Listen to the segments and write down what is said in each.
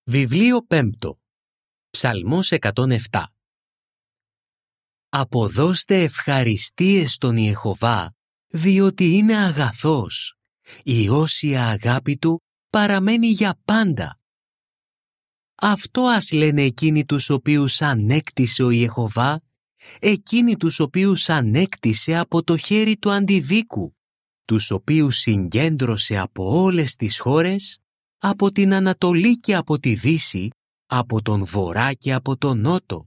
Βιβλίο 5. Ψαλμός 107. Αποδώστε ευχαριστίες στον Ιεχωβά, διότι είναι αγαθός. Η όσια αγάπη του παραμένει για πάντα. Αυτό ας λένε εκείνοι τους οποίους ανέκτησε ο Ιεχωβά, εκείνοι τους οποίους ανέκτησε από το χέρι του αντιδίκου, τους οποίους συγκέντρωσε από όλες τις χώρες, από την Ανατολή και από τη Δύση, από τον Βορρά και από τον Νότο.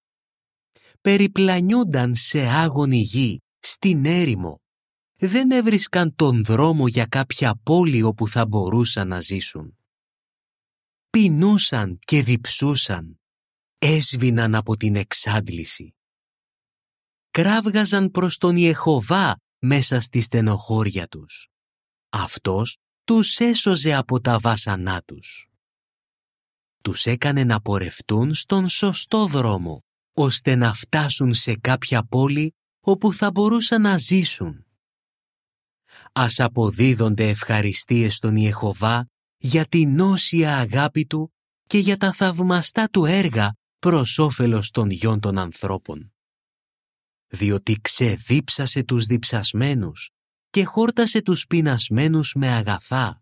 Περιπλανιούνταν σε άγονη γη, στην έρημο. Δεν έβρισκαν τον δρόμο για κάποια πόλη όπου θα μπορούσαν να ζήσουν. Πεινούσαν και διψούσαν, έσβηναν από την εξάντληση. Κράβγαζαν προς τον Ιεχωβά μέσα στη στενοχώρια τους. Αυτός τους έσωζε από τα βάσανά τους. Τους έκανε να πορευτούν στον σωστό δρόμο, ώστε να φτάσουν σε κάποια πόλη όπου θα μπορούσαν να ζήσουν. Ας αποδίδονται ευχαριστίες στον Ιεχωβά για την όσια αγάπη του και για τα θαυμαστά του έργα προς όφελος των γιών των ανθρώπων. Διότι ξεδίψασε τους διψασμένους και χόρτασε τους πεινασμένους με αγαθά.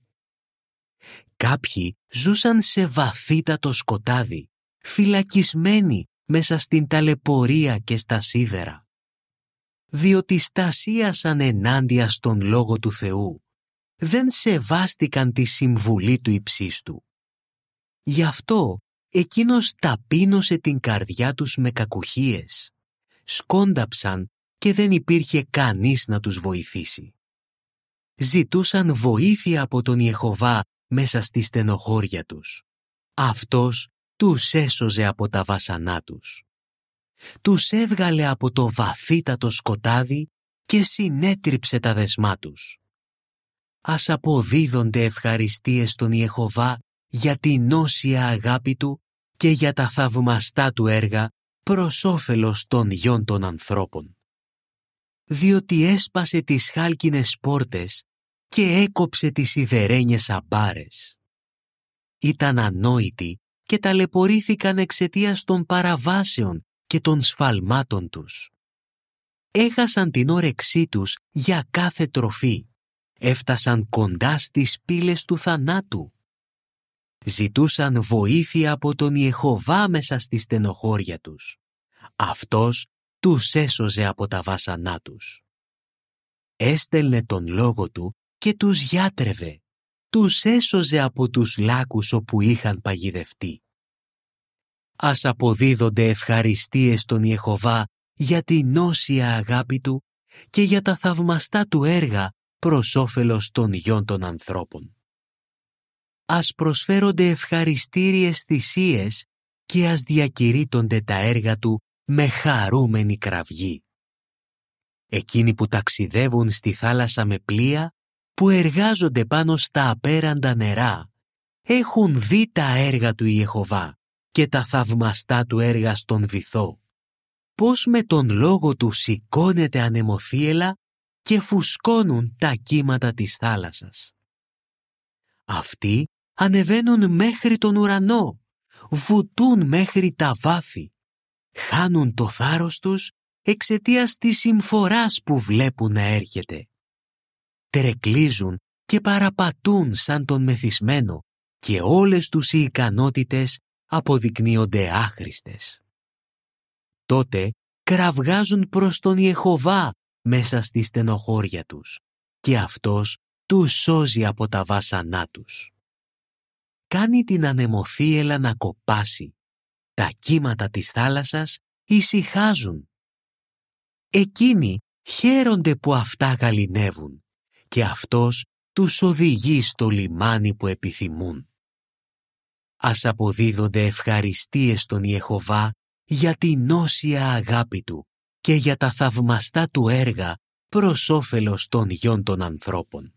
Κάποιοι ζούσαν σε βαθύτατο σκοτάδι, φυλακισμένοι μέσα στην ταλαιπωρία και στα σίδερα. Διότι στασίασαν ενάντια στον Λόγο του Θεού, δεν σεβάστηκαν τη συμβουλή του υψίστου. Γι' αυτό εκείνος ταπείνωσε την καρδιά τους με κακουχίες. Σκόνταψαν και δεν υπήρχε κανείς να τους βοηθήσει. Ζητούσαν βοήθεια από τον Ιεχωβά μέσα στη στενοχώρια τους. Αυτός τους έσωζε από τα βάσανά τους. Τους έβγαλε από το βαθύτατο σκοτάδι και συνέτριψε τα δεσμά τους. Ας αποδίδονται ευχαριστίες στον Ιεχωβά για την όσια αγάπη του και για τα θαυμαστά του έργα προς όφελος των γιών των ανθρώπων. Διότι έσπασε τις χάλκινες πόρτες και έκοψε τις σιδερένιες αμπάρες. Ήταν ανόητοι και ταλαιπωρήθηκαν εξαιτίας των παραβάσεων και των σφαλμάτων τους. Έχασαν την όρεξή τους για κάθε τροφή. Έφτασαν κοντά στις πύλες του θανάτου. Ζητούσαν βοήθεια από τον Ιεχωβά μέσα στη στενοχώρια τους. Αυτός τους έσωζε από τα βάσανά τους. Έστελνε τον λόγο του και τους γιάτρευε. Τους έσωζε από τους λάκους όπου είχαν παγιδευτεί. Ας αποδίδονται ευχαριστίες στον Ιεχωβά για την όσια αγάπη του και για τα θαυμαστά του έργα προς όφελος των γιών των ανθρώπων. Ας προσφέρονται ευχαριστήριες θυσίες και ας διακηρύττονται τα έργα του με χαρούμενη κραυγή. Εκείνοι που ταξιδεύουν στη θάλασσα με πλοία, που εργάζονται πάνω στα απέραντα νερά, έχουν δει τα έργα του Ιεχωβά και τα θαυμαστά του έργα στον βυθό. Πώς με τον λόγο του σηκώνεται ανεμοθύελα και φουσκώνουν τα κύματα της θάλασσας. Αυτοί ανεβαίνουν μέχρι τον ουρανό, βουτούν μέχρι τα βάθη, χάνουν το θάρρος τους εξαιτίας της συμφοράς που βλέπουν να έρχεται. Τρεκλίζουν και παραπατούν σαν τον μεθυσμένο και όλες τους οι ικανότητες αποδεικνύονται άχρηστες. Τότε κραυγάζουν προς τον Ιεχωβά μέσα στη στενοχώρια τους και αυτός τους σώζει από τα βάσανά τους. Κάνει την ανεμοθύελα να κοπάσει. Τα κύματα της θάλασσας ησυχάζουν. Εκείνοι χαίρονται που αυτά γαληνεύουν και αυτός τους οδηγεί στο λιμάνι που επιθυμούν. Ας αποδίδονται ευχαριστίες στον Ιεχωβά για την όσια αγάπη του και για τα θαυμαστά του έργα προς όφελος των γιών των ανθρώπων.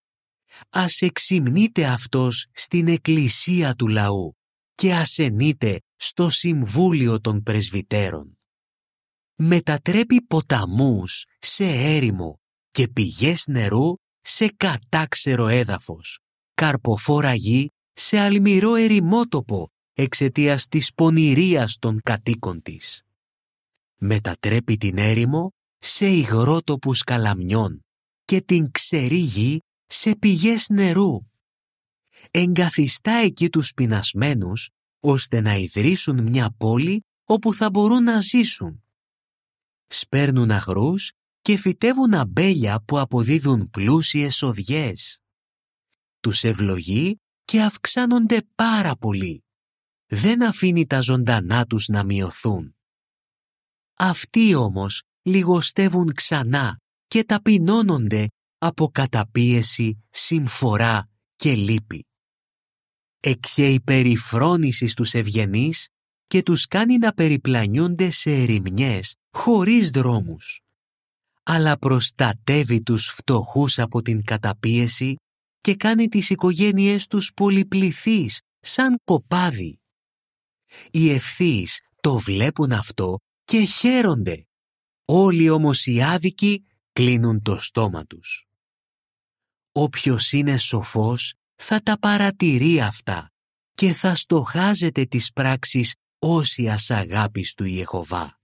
Ας εξυμνείται αυτός στην εκκλησία του λαού και ασενείται στο συμβούλιο των πρεσβυτέρων. Μετατρέπει ποταμούς σε έρημο και πηγές νερού σε κατάξερο έδαφος, καρποφόρα γη σε αλμυρό ερημότοπο εξαιτίας της πονηρίας των κατοίκων της. Μετατρέπει την έρημο σε υγρότοπους καλαμιών και την ξερή γη σε πηγές νερού. Εγκαθιστά εκεί τους πεινασμένους, ώστε να ιδρύσουν μια πόλη όπου θα μπορούν να ζήσουν. Σπέρνουν αγρούς και φυτεύουν αμπέλια που αποδίδουν πλούσιες οδιές. Τους ευλογεί και αυξάνονται πάρα πολύ. Δεν αφήνει τα ζωντανά τους να μειωθούν. Αυτοί όμως λιγοστεύουν ξανά και ταπεινώνονται από καταπίεση, συμφορά και λύπη. Εκχέει περιφρόνηση στους ευγενείς και τους κάνει να περιπλανιούνται σε ερημιές χωρίς δρόμους. Αλλά προστατεύει τους φτωχούς από την καταπίεση και κάνει τις οικογένειές τους πολυπληθείς σαν κοπάδι. Οι ευθύς το βλέπουν αυτό και χαίρονται. Όλοι όμως οι άδικοι κλείνουν το στόμα τους. Όποιος είναι σοφός θα τα παρατηρεί αυτά και θα στοχάζεται τις πράξεις όσιας αγάπης του Ιεχωβά.